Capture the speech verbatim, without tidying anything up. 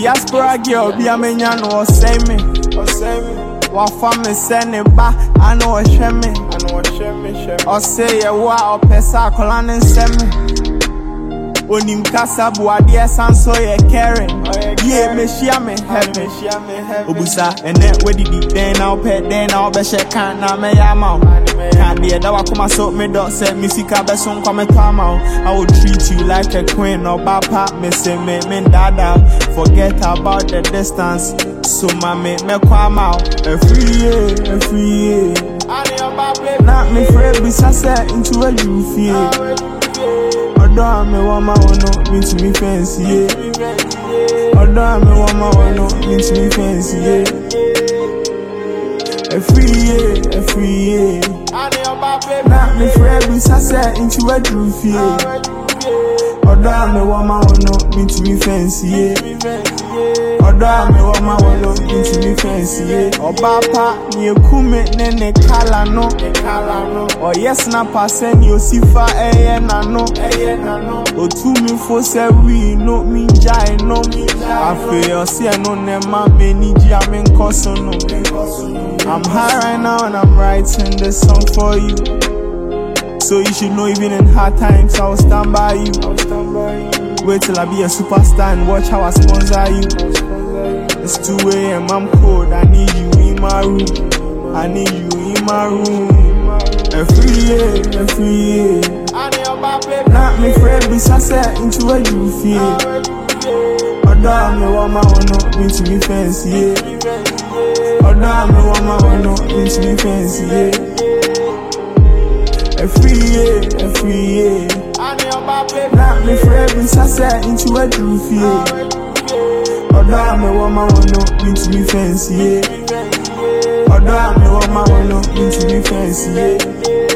Diaspora girl, be a menya no say me, or say me. What family send it back, I know a shame, I know a shame, or say a wa or pesa colan and send me. Onim kasa buadia sanso ye caring. Yeah, me share me heaven. Obusa and then where did it then I'll pet then I'll be shake can na me yama. Can't be a dawa kuma so me dot say musica be son come time out. I will treat you like a queen or bapa me say me me dada. Forget about the distance. So my me me come out. A free year, a free year. Not me afraid be set into a you feel. Odo me wama wono meet me fancy yeah. Odo me wama wono meet me fancy yeah. A free yeah, a free yeah. Not me friend be sasa into a roof yeah. Odo me wama wono meet me fancy yeah. Odo me wama wono meet me fancy yeah. Obapa ni kume nene kala no. Oh yes na pasen yo sifa eye na no. O tu mi fo se we no mi jai no. Afe yo si no ne ma me ni ji am nkoso no. I'm high right now and I'm writing this song for you. So you should know even in hard times I'll stand by you. Wait till I be a superstar and watch how I sponsor you. It's two A M I'm cold, I need you in my room. I need you in my room. A free year, a free year. Not me friend be sasa into a you feel. Odo me wama wono meet me fancy yeah. Odo me wama wono meet me fancy yeah. A free year, a free year. Not me friend be sasa into a you feel. Odo me wama wono meet me fancy yeah. Odo me wama wono meet me fancy yeah.